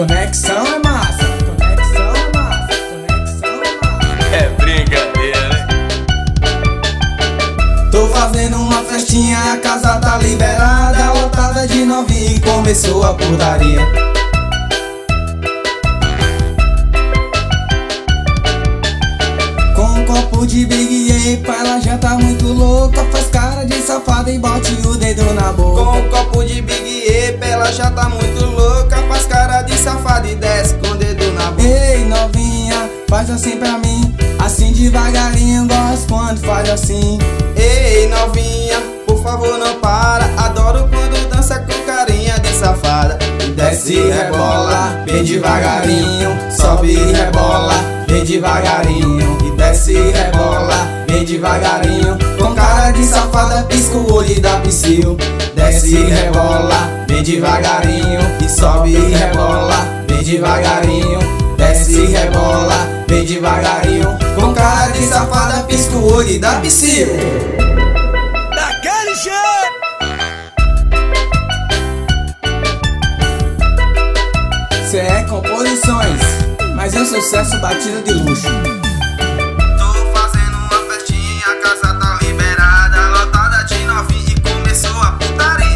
Conexão é massa, conexão é massa, conexão é massa. É brincadeira, hein? Tô fazendo uma festinha, a casa tá liberada, lotada de novinho e começou a putaria. Com um copo de Big Apple, ela já tá muito louca, faz cara de safada e bote o dedo na boca. Com um copo de Big Apple, ela já tá muito louca, faz cara de safada e desce com o dedo na boca. Ei novinha, faz assim pra mim, assim devagarinho, gosto quando faz assim. Ei novinha, por favor não para, adoro quando dança com carinha de safada. Desce e rebola, bem devagarinho, sobe e rebola, bem devagarinho. E desce e rebola, bem devagarinho, com cara de safada pisca o olho e dá psiu. Desce e rebola, bem devagarinho, e sobe e rebola, bem devagarinho. Desce e rebola, bem devagarinho, com cara de safada pisca o olho e dá psiu. Daquele jeito! Cê é composições, mas é um sucesso batido de luxo. Tô fazendo uma festinha, a casa tá liberada, lotada de novinho e começou a putaria,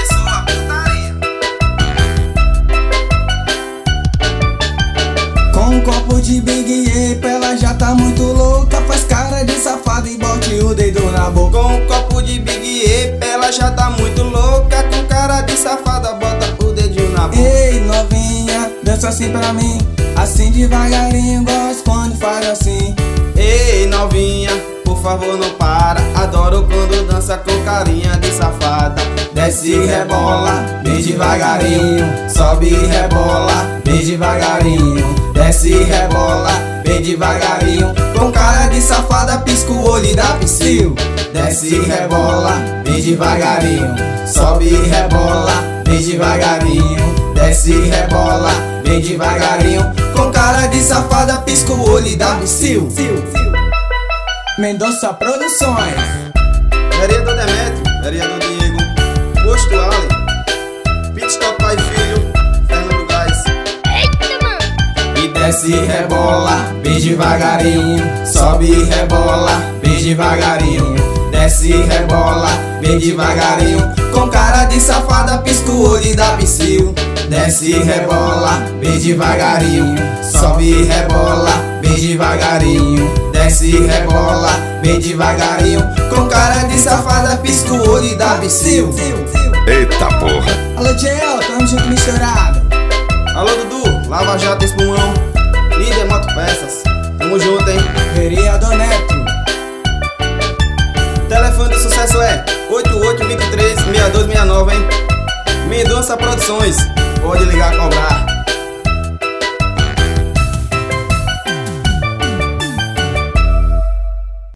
Com um copo de Big Apple, ela já tá muito louca, faz cara de safada e bote o dedo na boca. Com um copo de Big Apple, ela já tá muito louca, com cara de safada, bota o dedinho na boca. Ei novinha, dança assim pra mim, assim devagarinho, gosto quando faz assim. Ei novinha, por favor não para, adoro quando dança com carinha de safada. Desce e rebola, bem devagarinho, sobe e rebola, bem devagarinho. Desce e rebola, bem devagarinho, com cara de safada pisca o olho e dá psiu. Desce e rebola, bem devagarinho, sobe e rebola, bem devagarinho. Desce e rebola, bem devagarinho, com cara de safada pisca o olho e dá psiu. Mendonça Produções, Vereador Demetrio, vereador Diego, Posto Allen, Pitstop Pai e Filho, Fernando Gás. e desce e rebola, bem devagarinho, sobe e rebola, bem devagarinho. Desce e rebola, bem devagarinho, com cara de safada pisca o olho e dá psiu. Desce e rebola, bem devagarinho, sobe e rebola, bem devagarinho. Desce e rebola, bem devagarinho, com cara de safada pisca o olho e dá psiu. Eita porra! Alô Gel, tamo junto misturado. Alô Dudu, Lava Jato Espumão, Líder Motopeças, tamo junto, hein? Vereador Neto, Telefone do sucesso é 8823-6269, hein? Mendonça Produções, pode ligar a cobrar.